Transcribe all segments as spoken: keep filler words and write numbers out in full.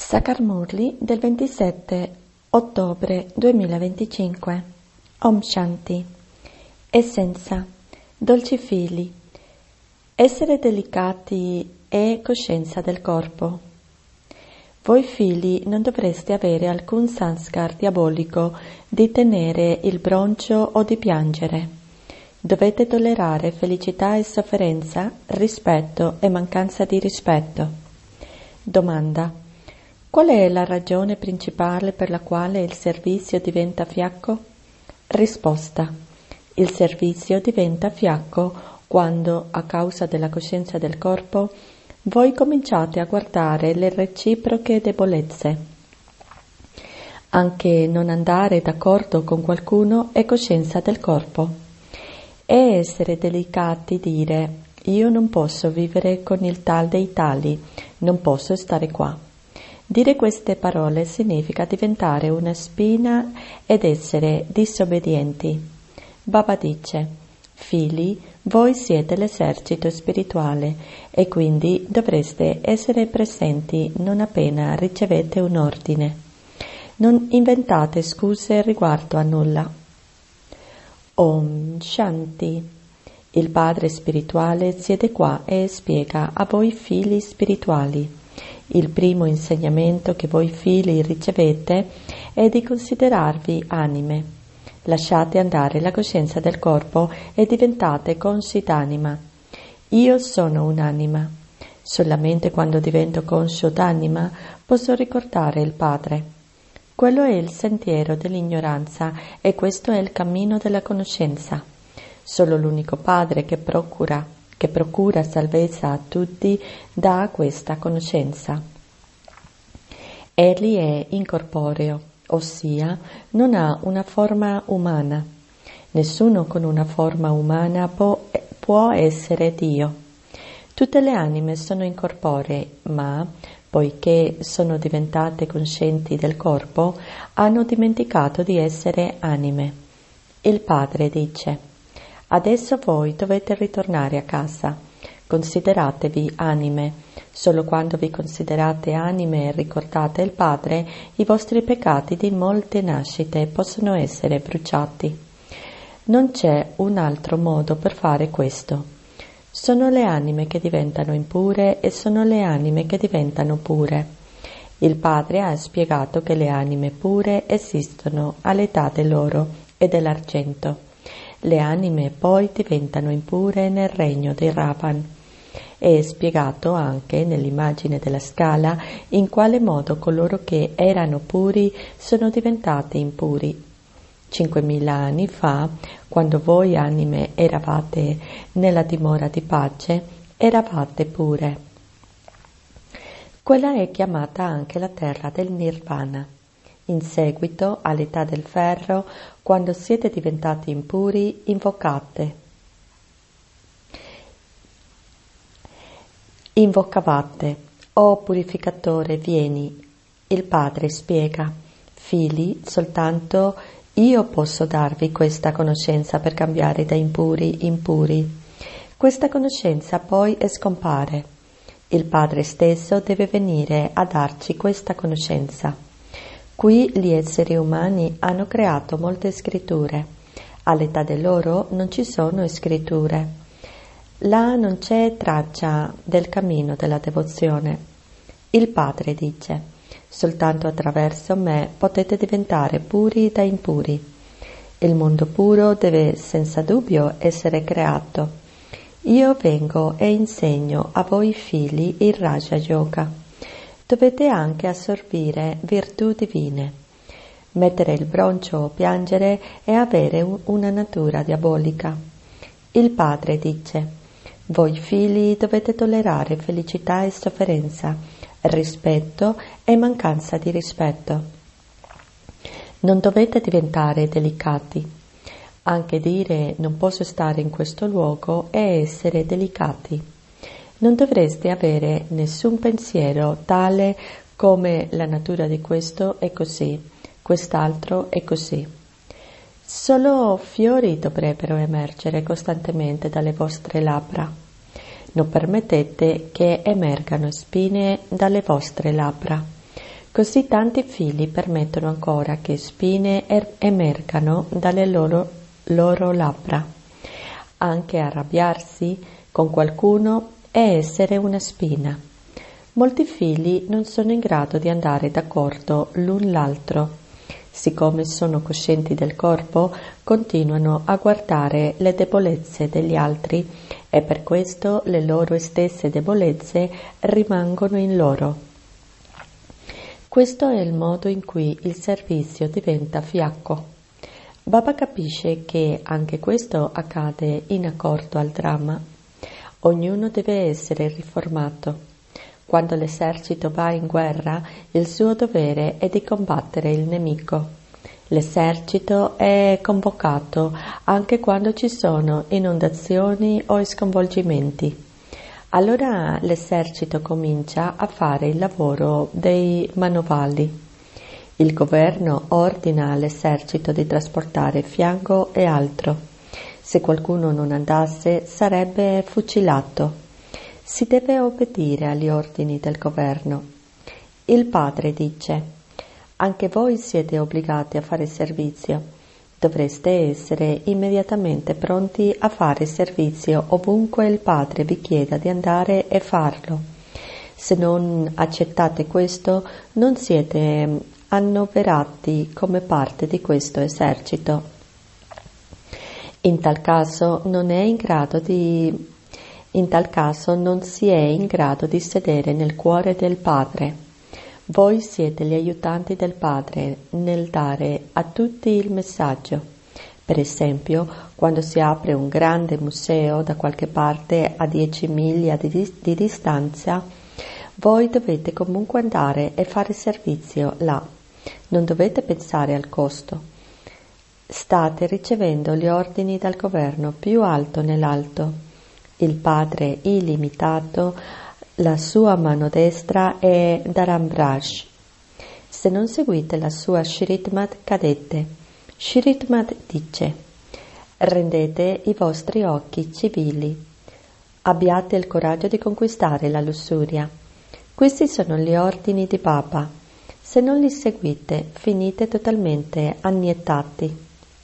Sakarmurli del ventisette ottobre duemilaventicinque. Om Shanti. Essenza. Dolci figli. Essere delicati è coscienza del corpo. Voi figli non dovreste avere alcun sanskar diabolico di tenere il broncio o di piangere. Dovete tollerare felicità e sofferenza, rispetto e mancanza di rispetto. Domanda. Qual è la ragione principale per la quale il servizio diventa fiacco? Risposta. Il servizio diventa fiacco quando, a causa della coscienza del corpo, voi cominciate a guardare le reciproche debolezze. Anche non andare d'accordo con qualcuno è coscienza del corpo. È essere delicati dire «io non posso vivere con il tal dei tali, non posso stare qua». Dire queste parole significa diventare una spina ed essere disobbedienti. Baba dice, figli, voi siete l'esercito spirituale e quindi dovreste essere presenti non appena ricevete un ordine. Non inventate scuse riguardo a nulla. Om Shanti. Il Padre spirituale siede qua e spiega a voi figli spirituali. Il primo insegnamento che voi figli ricevete è di considerarvi anime. Lasciate andare la coscienza del corpo e diventate consci d'anima. Io sono un'anima. Solamente quando divento conscio d'anima posso ricordare il Padre. Quello è il sentiero dell'ignoranza e questo è il cammino della conoscenza. Solo l'unico Padre che procura che procura salvezza a tutti, dà questa conoscenza. Egli è incorporeo, ossia non ha una forma umana. Nessuno con una forma umana può, può essere Dio. Tutte le anime sono incorporee, ma, poiché sono diventate coscienti del corpo, hanno dimenticato di essere anime. Il Padre dice: adesso voi dovete ritornare a casa. Consideratevi anime. Solo quando vi considerate anime e ricordate il Padre, i vostri peccati di molte nascite possono essere bruciati. Non c'è un altro modo per fare questo. Sono le anime che diventano impure e sono le anime che diventano pure. Il Padre ha spiegato che le anime pure esistono all'età dell'oro e dell'argento. Le anime poi diventano impure nel regno dei Ravan. È spiegato anche nell'immagine della scala in quale modo coloro che erano puri sono diventati impuri. Cinquemila anni fa, quando voi anime eravate nella dimora di pace, eravate pure. Quella è chiamata anche la terra del Nirvana. In seguito, all'età del ferro, quando siete diventati impuri, invocate. Invocavate, o purificatore, vieni. Il Padre spiega, figli, soltanto io posso darvi questa conoscenza per cambiare da impuri in puri. Questa conoscenza poi scompare. Il Padre stesso deve venire a darci questa conoscenza. Qui gli esseri umani hanno creato molte scritture. All'età dell'oro non ci sono scritture. Là non c'è traccia del cammino della devozione. Il Padre dice, soltanto attraverso me potete diventare puri da impuri. Il mondo puro deve senza dubbio essere creato. Io vengo e insegno a voi figli il Raja Yoga. Dovete anche assorbire virtù divine. Mettere il broncio o piangere è avere un, una natura diabolica. Il Padre dice, voi figli dovete tollerare felicità e sofferenza, rispetto e mancanza di rispetto. Non dovete diventare delicati. Anche dire non posso stare in questo luogo è essere delicati. Non dovreste avere nessun pensiero tale come la natura di questo è così, quest'altro è così. Solo fiori dovrebbero emergere costantemente dalle vostre labbra. Non permettete che emergano spine dalle vostre labbra. Così tanti fili permettono ancora che spine er- emergano dalle loro, loro labbra. Anche arrabbiarsi con qualcuno è essere una spina. Molti fili non sono in grado di andare d'accordo l'un l'altro. Siccome sono coscienti del corpo, continuano a guardare le debolezze degli altri e per questo le loro stesse debolezze rimangono in loro. Questo è il modo in cui il servizio diventa fiacco. Baba capisce che anche questo accade in accordo al dramma. Ognuno deve essere riformato. Quando l'esercito va in guerra, il suo dovere è di combattere il nemico. L'esercito è convocato anche quando ci sono inondazioni o sconvolgimenti. Allora l'esercito comincia a fare il lavoro dei manovali. Il governo ordina all'esercito di trasportare fianco e altro. Se qualcuno non andasse, sarebbe fucilato. Si deve obbedire agli ordini del governo. Il padre dice: anche voi siete obbligati a fare servizio. Dovreste essere immediatamente pronti a fare servizio ovunque il padre vi chieda di andare e farlo. Se non accettate questo, non siete annoverati come parte di questo esercito. In tal caso non è in grado di In tal caso non si è in grado di sedere nel cuore del Padre. Voi siete gli aiutanti del Padre nel dare a tutti il messaggio. Per esempio, quando si apre un grande museo da qualche parte a dieci miglia di, di distanza, voi dovete comunque andare e fare servizio là. Non dovete pensare al costo. State ricevendo gli ordini dal governo più alto nell'alto. Il Padre illimitato, la sua mano destra è Dharamraj. Se non seguite la sua Shritmad cadete. Shritmad dice: rendete i vostri occhi civili. Abbiate il coraggio di conquistare la lussuria. Questi sono gli ordini di Baba. Se non li seguite, finite totalmente annientati.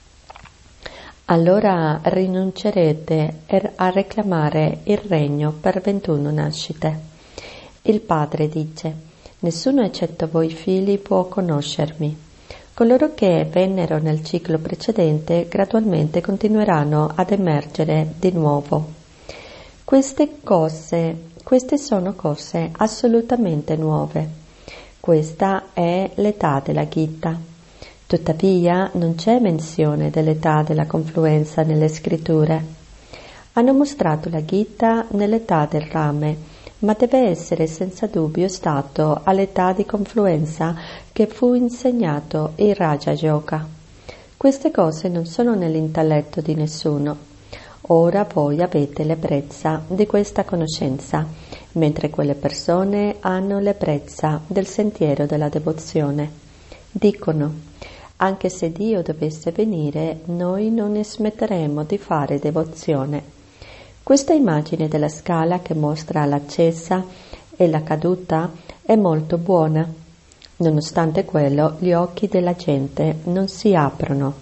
Allora rinuncerete a reclamare il regno per ventuno nascite. Il padre dice: nessuno eccetto voi figli può conoscermi. Coloro che vennero nel ciclo precedente gradualmente continueranno ad emergere di nuovo. Queste cose, queste sono cose assolutamente nuove. Questa è l'età della Gita. Tuttavia non c'è menzione dell'età della confluenza nelle scritture. Hanno mostrato la Gita nell'età del rame, ma deve essere senza dubbio stato all'età di confluenza che fu insegnato il Raja Yoga. Queste cose non sono nell'intelletto di nessuno. Ora voi avete l'ebbrezza di questa conoscenza, mentre quelle persone hanno l'ebbrezza del sentiero della devozione. Dicono: anche se Dio dovesse venire, noi non smetteremo di fare devozione. Questa immagine della scala che mostra l'ascesa e la caduta è molto buona. Nonostante quello, gli occhi della gente non si aprono.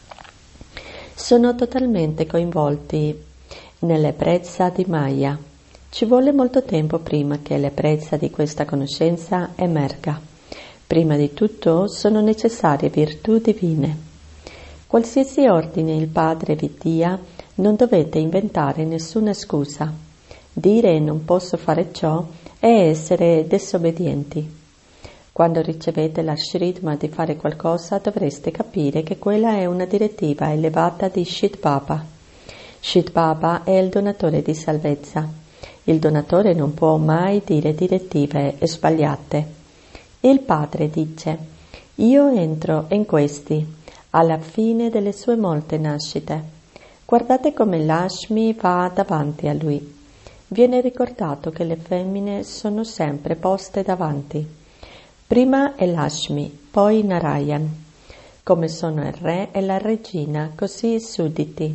Sono totalmente coinvolti nell'ebbrezza di Maya. Ci vuole molto tempo prima che l'ebbrezza di questa conoscenza emerga. Prima di tutto sono necessarie virtù divine. Qualsiasi ordine il Padre vi dia, non dovete inventare nessuna scusa. Dire non posso fare ciò è essere disobbedienti. Quando ricevete la Shritma di fare qualcosa, dovreste capire che quella è una direttiva elevata di Shit Baba. Shit Baba è il donatore di salvezza. Il donatore non può mai dire direttive sbagliate. Il padre dice: io entro in questi, alla fine delle sue molte nascite. Guardate come Lakshmi va davanti a lui. Viene ricordato che le femmine sono sempre poste davanti. Prima è Lakshmi, poi Narayan. Come sono il re e la regina, così i sudditi.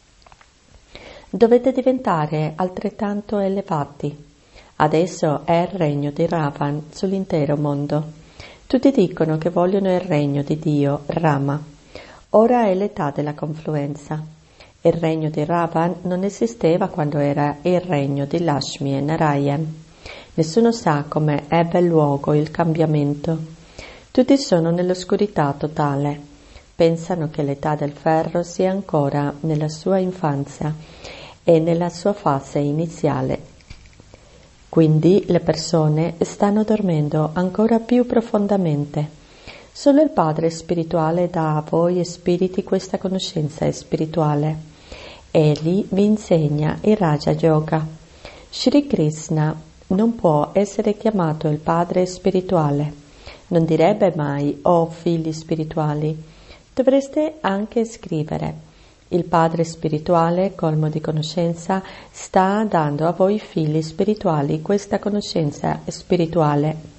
Dovete diventare altrettanto elevati. Adesso è il regno di Ravan sull'intero mondo. Tutti dicono che vogliono il regno di Dio, Rama. Ora è l'età della confluenza. Il regno di Ravan non esisteva quando era il regno di Lakshmi e Narayan. Nessuno sa come ebbe luogo il cambiamento. Tutti sono nell'oscurità totale. Pensano che l'età del ferro sia ancora nella sua infanzia e nella sua fase iniziale. Quindi le persone stanno dormendo ancora più profondamente. Solo il Padre spirituale dà a voi spiriti questa conoscenza spirituale. Egli vi insegna il Raja Yoga. Shri Krishna non può essere chiamato il Padre spirituale. Non direbbe mai, oh figli spirituali. Dovreste anche scrivere. Il Padre spirituale, colmo di conoscenza, sta dando a voi figli spirituali questa conoscenza spirituale.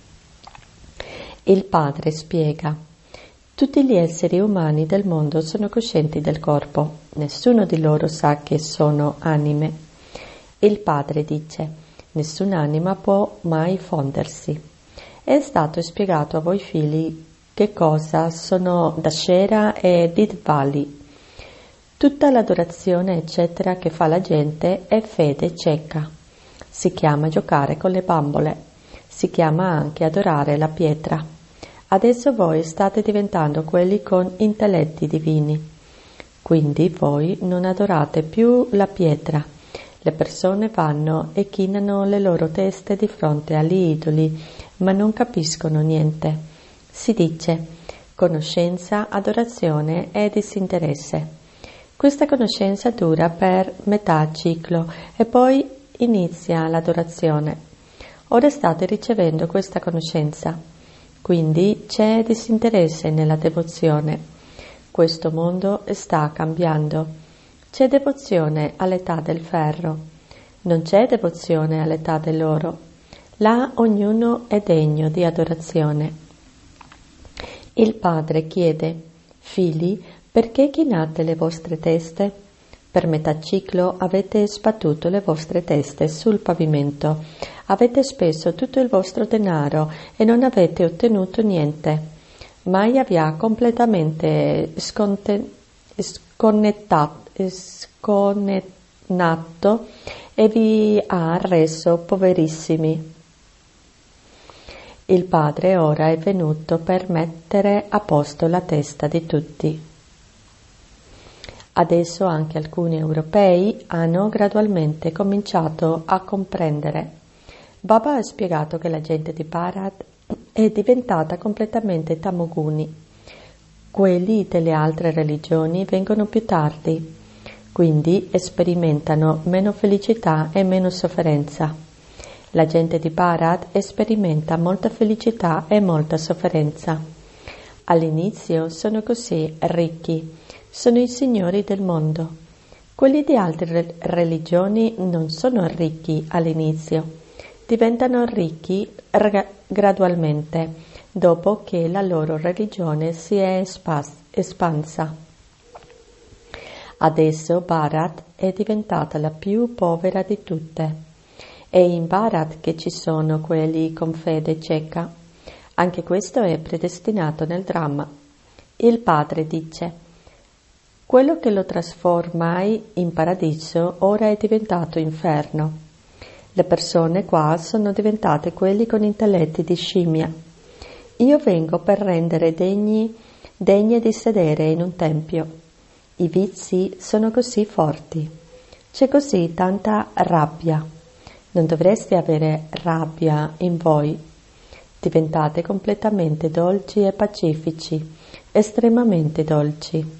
Il Padre spiega: tutti gli esseri umani del mondo sono coscienti del corpo, nessuno di loro sa che sono anime. Il Padre dice: nessun'anima può mai fondersi. È stato spiegato a voi figli che cosa sono Dashera e Didvali. Tutta l'adorazione eccetera che fa la gente è fede cieca. Si chiama giocare con le bambole, si chiama anche adorare la pietra. Adesso voi state diventando quelli con intelletti divini. Quindi voi non adorate più la pietra. Le persone vanno e chinano le loro teste di fronte agli idoli, ma non capiscono niente. Si dice conoscenza, adorazione e disinteresse. Questa conoscenza dura per metà ciclo e poi inizia l'adorazione. Ora state ricevendo questa conoscenza, quindi c'è disinteresse nella devozione. Questo mondo sta cambiando. C'è devozione all'età del ferro, non c'è devozione all'età dell'oro. Là ognuno è degno di adorazione. Il Padre chiede: figli, perché chinate le vostre teste? Per metà ciclo avete sbattuto le vostre teste sul pavimento, avete speso tutto il vostro denaro e non avete ottenuto niente. Maya vi ha completamente sconte, sconnettato, sconnettato e vi ha reso poverissimi. Il Padre ora è venuto per mettere a posto la testa di tutti. Adesso anche alcuni europei hanno gradualmente cominciato a comprendere. Baba ha spiegato che la gente di Bharat è diventata completamente tamoguni. Quelli delle altre religioni vengono più tardi, quindi sperimentano meno felicità e meno sofferenza. La gente di Bharat sperimenta molta felicità e molta sofferenza. All'inizio sono così ricchi, sono i signori del mondo. Quelli di altre religioni non sono ricchi all'inizio, diventano ricchi ra- gradualmente, dopo che la loro religione si è espas- espansa. Adesso Bharat è diventata la più povera di tutte. È in Bharat che ci sono quelli con fede cieca. Anche questo è predestinato nel dramma. Il Padre dice: quello che lo trasformai in paradiso ora è diventato inferno. Le persone qua sono diventate quelli con intelletti di scimmia. Io vengo per rendere degni, degne di sedere in un tempio. I vizi sono così forti. C'è così tanta rabbia. Non dovreste avere rabbia in voi. Diventate completamente dolci e pacifici, estremamente dolci.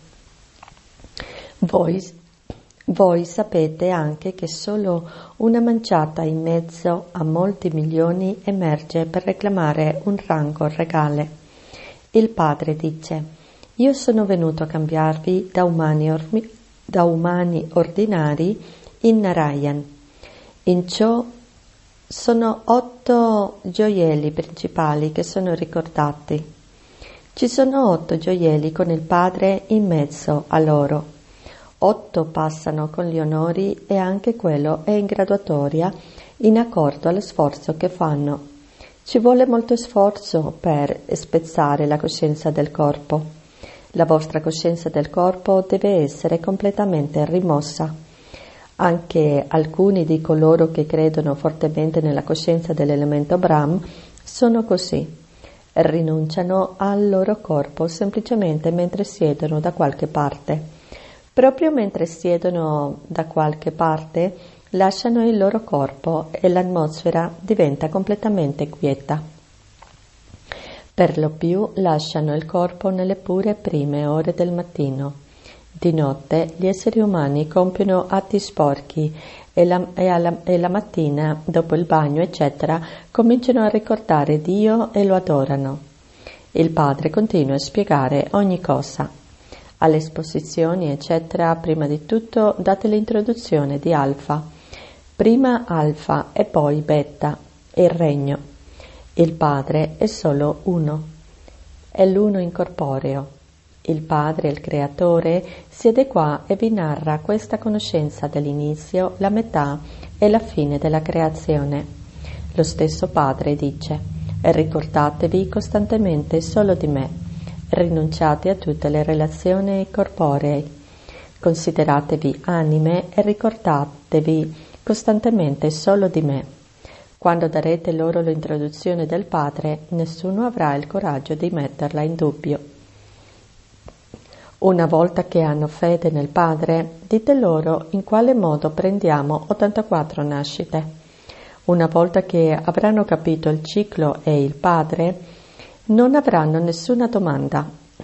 Voi, voi sapete anche che solo una manciata in mezzo a molti milioni emerge per reclamare un rango regale. Il Padre dice: io sono venuto a cambiarvi da umani, ormi, da umani ordinari in Narayan. In ciò sono otto gioielli principali che sono ricordati. Ci sono otto gioielli con il Padre in mezzo a loro. Otto passano con gli onori e anche quello è in graduatoria in accordo allo sforzo che fanno. Ci vuole molto sforzo per spezzare la coscienza del corpo. La vostra coscienza del corpo deve essere completamente rimossa. Anche alcuni di coloro che credono fortemente nella coscienza dell'elemento Brahm sono così. Rinunciano al loro corpo semplicemente mentre siedono da qualche parte. Proprio mentre siedono da qualche parte, lasciano il loro corpo e l'atmosfera diventa completamente quieta. Per lo più lasciano il corpo nelle pure prime ore del mattino. Di notte gli esseri umani compiono atti sporchi e la, e, alla, e la mattina, dopo il bagno, eccetera, cominciano a ricordare Dio e lo adorano. Il padre continua a spiegare ogni cosa. Alle esposizioni, eccetera, prima di tutto date l'introduzione di Alfa. Prima Alfa e poi Beta, il regno. Il Padre è solo uno, è l'uno incorporeo. Il Padre, il Creatore, siede qua e vi narra questa conoscenza dell'inizio, la metà e la fine della creazione. Lo stesso Padre dice: ricordatevi costantemente solo di me, rinunciate a tutte le relazioni corporee, consideratevi anime e ricordatevi costantemente solo di me. Quando darete loro l'introduzione del Padre, nessuno avrà il coraggio di metterla in dubbio. Una volta che hanno fede nel Padre, dite loro in quale modo prendiamo ottantaquattro nascite. Una volta che avranno capito il ciclo e il Padre, non avranno nessuna domanda.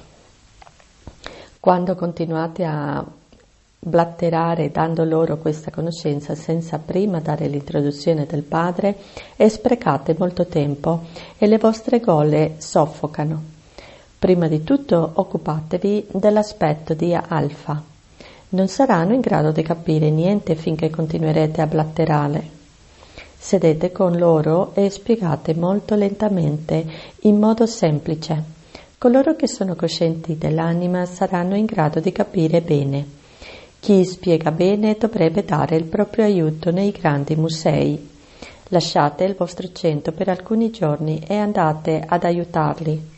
Quando continuate a blatterare dando loro questa conoscenza senza prima dare l'introduzione del Padre, e sprecate molto tempo e le vostre gole soffocano. Prima di tutto occupatevi dell'aspetto di Alfa. Non saranno in grado di capire niente finché continuerete a blatterare. Sedete con loro e spiegate molto lentamente, in modo semplice. Coloro che sono coscienti dell'anima saranno in grado di capire bene. Chi spiega bene dovrebbe dare il proprio aiuto nei grandi musei. Lasciate il vostro centro per alcuni giorni e andate ad aiutarli.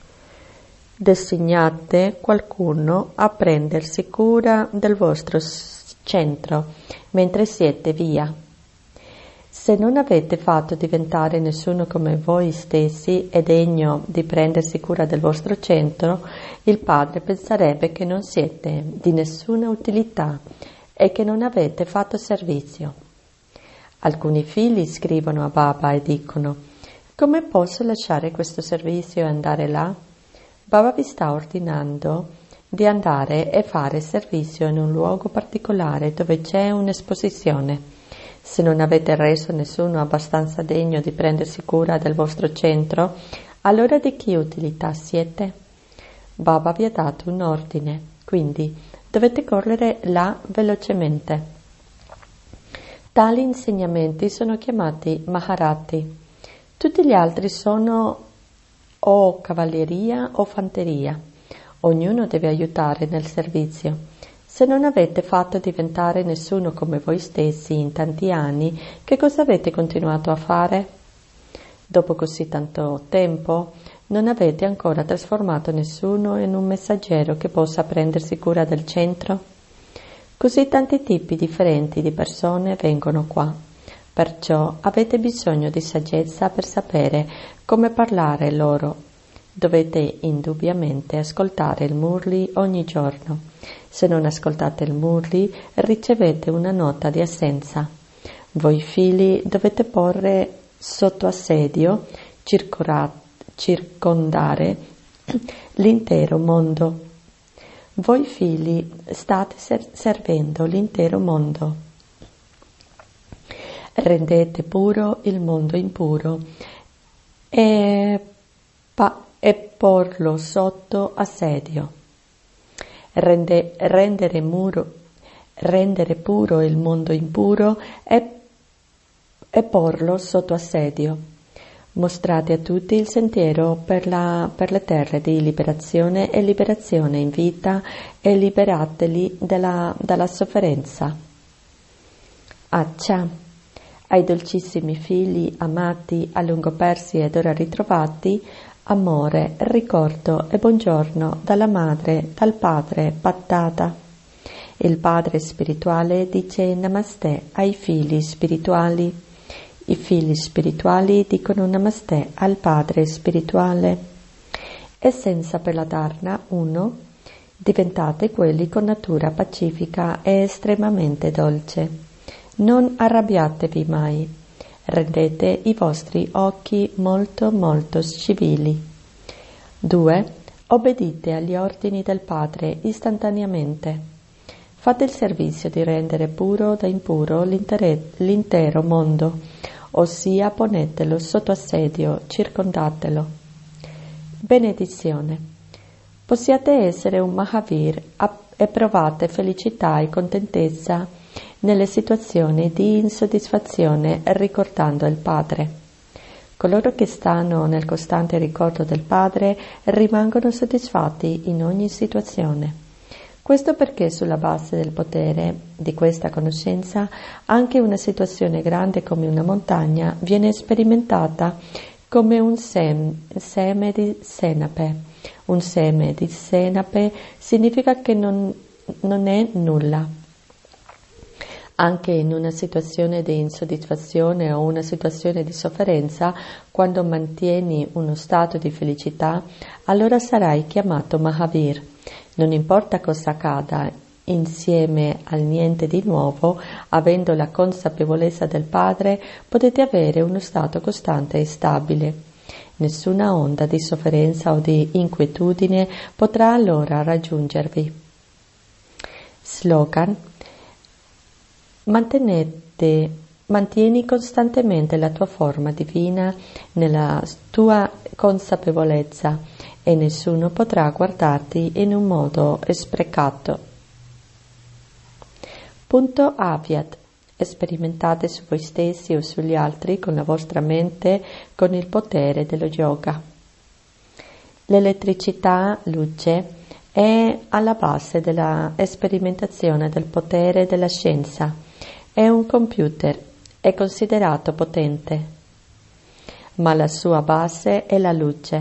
Designate qualcuno a prendersi cura del vostro centro mentre siete via. Se non avete fatto diventare nessuno come voi stessi e degno di prendersi cura del vostro centro, il Padre penserebbe che non siete di nessuna utilità e che non avete fatto servizio. Alcuni figli scrivono a Baba e dicono: come posso lasciare questo servizio e andare là? Baba vi sta ordinando di andare e fare servizio in un luogo particolare dove c'è un'esposizione. Se non avete reso nessuno abbastanza degno di prendersi cura del vostro centro, allora di che utilità siete? Baba vi ha dato un ordine, quindi dovete correre là velocemente. Tali insegnamenti sono chiamati Maharati. Tutti gli altri sono o cavalleria o fanteria. Ognuno deve aiutare nel servizio. Se non avete fatto diventare nessuno come voi stessi in tanti anni, che cosa avete continuato a fare? Dopo così tanto tempo, non avete ancora trasformato nessuno in un messaggero che possa prendersi cura del centro? Così tanti tipi differenti di persone vengono qua. Perciò avete bisogno di saggezza per sapere come parlare loro. Dovete indubbiamente ascoltare il Murli ogni giorno. Se non ascoltate il Murli, ricevete una nota di assenza. Voi figli dovete porre sotto assedio, circondare l'intero mondo. Voi figli state ser- servendo l'intero mondo. Rendete puro il mondo impuro e, pa- e porlo sotto assedio. Rende, rendere, muro, rendere puro il mondo impuro e, e porlo sotto assedio. Mostrate a tutti il sentiero per, la, per le terre di liberazione e liberazione in vita e liberateli dalla, dalla sofferenza. Accia, Ai dolcissimi figli amati, a lungo persi ed ora ritrovati, amore, ricordo e buongiorno dalla madre, dal padre, Pattata. Il padre spirituale dice Namaste ai figli spirituali. I figli spirituali dicono Namaste al padre spirituale. Essenza per la Dharna uno. Diventate quelli con natura pacifica e estremamente dolce. Non arrabbiatevi mai. Rendete i vostri occhi molto molto scivili. due. Obbedite agli ordini del Padre istantaneamente. Fate il servizio di rendere puro da impuro l'intero mondo, ossia ponetelo sotto assedio, circondatelo. Benedizione. Possiate essere un Mahavir e provate felicità e contentezza nelle situazioni di insoddisfazione ricordando il Padre. Coloro che stanno nel costante ricordo del Padre rimangono soddisfatti in ogni situazione. Questo perché sulla base del potere di questa conoscenza anche una situazione grande come una montagna viene sperimentata come un sem- seme di senape. Un seme di senape significa che non, non è nulla. Anche in una situazione di insoddisfazione o una situazione di sofferenza, quando mantieni uno stato di felicità, allora sarai chiamato Mahavir. Non importa cosa accada, insieme al niente di nuovo, avendo la consapevolezza del Padre, potete avere uno stato costante e stabile. Nessuna onda di sofferenza o di inquietudine potrà allora raggiungervi. Slogan. Mantenete, mantieni costantemente la tua forma divina nella tua consapevolezza e nessuno potrà guardarti in un modo sprecato. Punto Avyad. Sperimentate su voi stessi o sugli altri con la vostra mente con il potere dello yoga. L'elettricità, luce, è alla base della sperimentazione del potere della scienza. È un computer, è considerato potente, ma la sua base è la luce.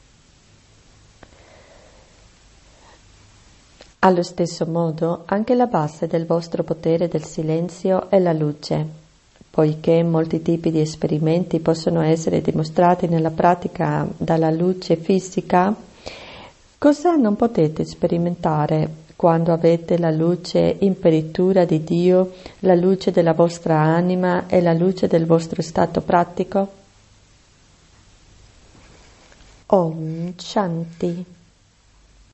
Allo stesso modo, anche la base del vostro potere del silenzio è la luce, poiché molti tipi di esperimenti possono essere dimostrati nella pratica dalla luce fisica. Cosa non potete sperimentare quando avete la luce imperitura di Dio, la luce della vostra anima e la luce del vostro stato pratico? Om Shanti.